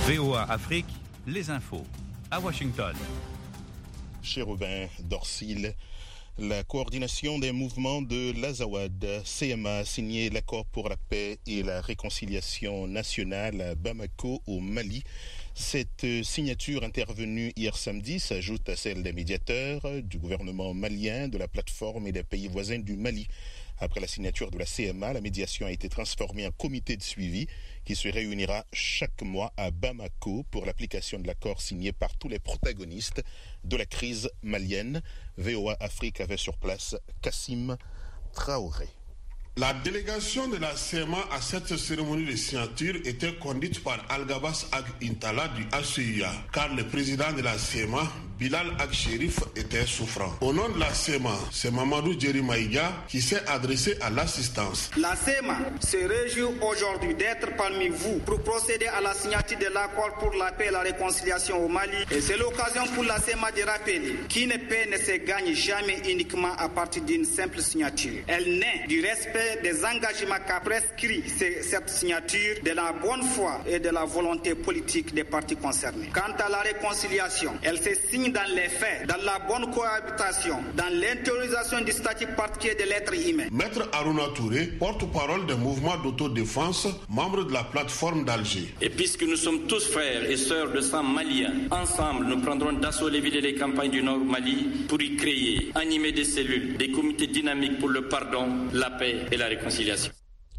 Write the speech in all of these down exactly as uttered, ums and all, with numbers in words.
V O A Afrique, les infos à Washington. Chérubin Dorsil, la coordination des mouvements de l'Azawad, C M A, a signé l'accord pour la paix et la réconciliation nationale à Bamako, au Mali. Cette signature intervenue hier samedi s'ajoute à celle des médiateurs, du gouvernement malien, de la plateforme et des pays voisins du Mali. Après la signature de la C M A, la médiation a été transformée en comité de suivi qui se réunira chaque mois à Bamako pour l'application de l'accord signé par tous les protagonistes de la crise malienne. V O A Afrique avait sur place Kassim Traoré. La délégation de la C M A à cette cérémonie de signature était conduite par Al-Gabas Ag Intala du H C I A, car le président de la C M A, Bilal Ag Sherif, était souffrant. Au nom de la C M A, c'est Mamadou Djeri Maïga qui s'est adressé à l'assistance. La C M A se réjouit aujourd'hui d'être parmi vous pour procéder à la signature de l'accord pour la paix et la réconciliation au Mali. Et c'est l'occasion pour la C M A de rappeler qu'une paix ne se gagne jamais uniquement à partir d'une simple signature. Elle naît du respect des engagements qu'a prescrit cette signature, de la bonne foi et de la volonté politique des parties concernées. Quant à la réconciliation, elle se signe dans les faits, dans la bonne cohabitation, dans l'intériorisation du statut particulier de l'être humain. Maître Aruna Touré, porte-parole des mouvements d'autodéfense, membre de la plateforme d'Alger. Et puisque nous sommes tous frères et sœurs de sang malien, ensemble nous prendrons d'assaut les villes et les campagnes du Nord Mali pour y créer, animer des cellules, des comités dynamiques pour le pardon, la paix et la réconciliation.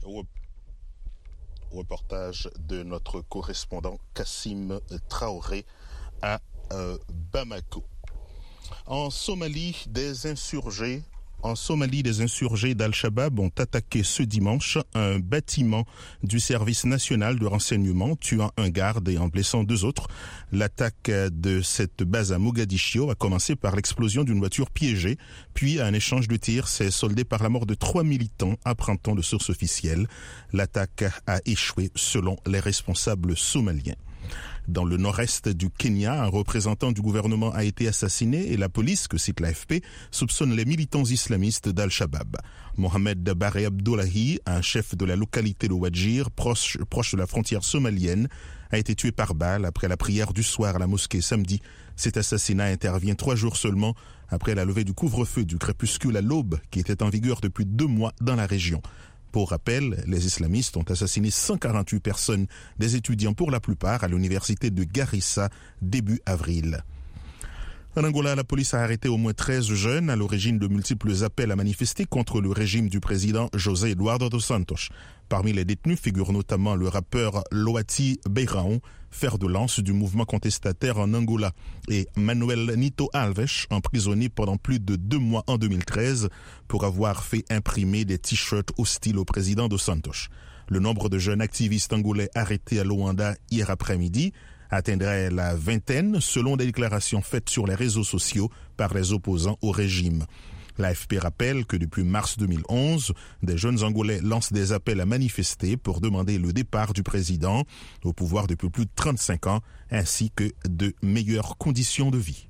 Reportage de notre correspondant Kassim Traoré à euh, Bamako. En Somalie, des insurgés En Somalie, des insurgés d'Al-Shabaab ont attaqué ce dimanche un bâtiment du service national de renseignement, tuant un garde et en blessant deux autres. L'attaque de cette base à Mogadiscio a commencé par l'explosion d'une voiture piégée, puis un échange de tirs s'est soldé par la mort de trois militants, apprend-on de sources officielles. L'attaque a échoué selon les responsables somaliens. Dans le nord-est du Kenya, un représentant du gouvernement a été assassiné et la police, que cite l'A F P, soupçonne les militants islamistes d'Al-Shabaab. Mohamed Bare Abdullahi, un chef de la localité de Wajir, proche, proche de la frontière somalienne, a été tué par balle après la prière du soir à la mosquée samedi. Cet assassinat intervient trois jours seulement après la levée du couvre-feu du crépuscule à l'aube qui était en vigueur depuis deux mois dans la région. Pour rappel, les islamistes ont assassiné cent quarante-huit personnes, des étudiants pour la plupart à l'université de Garissa début avril. En Angola, la police a arrêté au moins treize jeunes à l'origine de multiples appels à manifester contre le régime du président José Eduardo dos Santos. Parmi les détenus figure notamment le rappeur Loati Beiraon, fer de lance du mouvement contestataire en Angola, et Manuel Nito Alves, emprisonné pendant plus de deux mois en deux mille treize pour avoir fait imprimer des t-shirts hostiles au président dos Santos. Le nombre de jeunes activistes angolais arrêtés à Luanda hier après-midi atteindrait la vingtaine selon des déclarations faites sur les réseaux sociaux par les opposants au régime. L'A F P rappelle que depuis mars deux mille onze, des jeunes Angolais lancent des appels à manifester pour demander le départ du président au pouvoir depuis plus de trente-cinq ans, ainsi que de meilleures conditions de vie.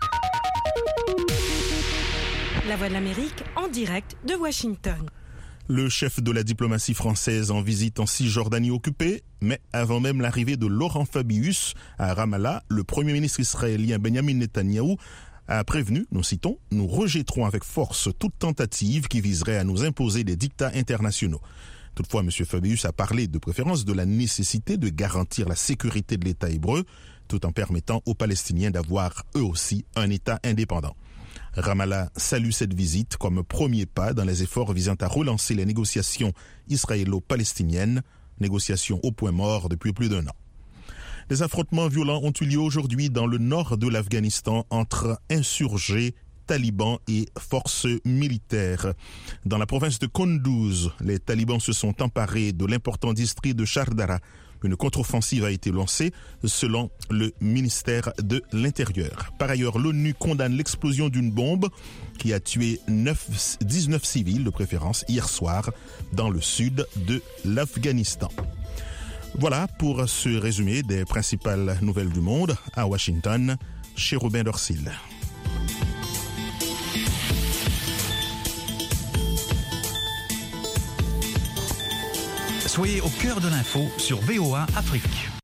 La Voix de l'Amérique en direct de Washington. Le chef de la diplomatie française en visite en Cisjordanie occupée, mais avant même l'arrivée de Laurent Fabius à Ramallah, le premier ministre israélien Benjamin Netanyahou a prévenu, nous citons, « Nous rejetterons avec force toute tentative qui viserait à nous imposer des dictats internationaux ». Toutefois, M. Fabius a parlé de préférence de la nécessité de garantir la sécurité de l'État hébreu, tout en permettant aux Palestiniens d'avoir eux aussi un État indépendant. Ramallah salue cette visite comme premier pas dans les efforts visant à relancer les négociations israélo-palestiniennes, négociations au point mort depuis plus d'un an. Des affrontements violents ont eu lieu aujourd'hui dans le nord de l'Afghanistan entre insurgés, talibans et forces militaires. Dans la province de Kunduz, les talibans se sont emparés de l'important district de Shardara. Une contre-offensive a été lancée selon le ministère de l'Intérieur. Par ailleurs, l'ONU condamne l'explosion d'une bombe qui a tué dix-neuf civils de préférence hier soir dans le sud de l'Afghanistan. Voilà pour ce résumé des principales nouvelles du monde à Washington, chez Robin Dorsil. Soyez au cœur de l'info sur V O A Afrique.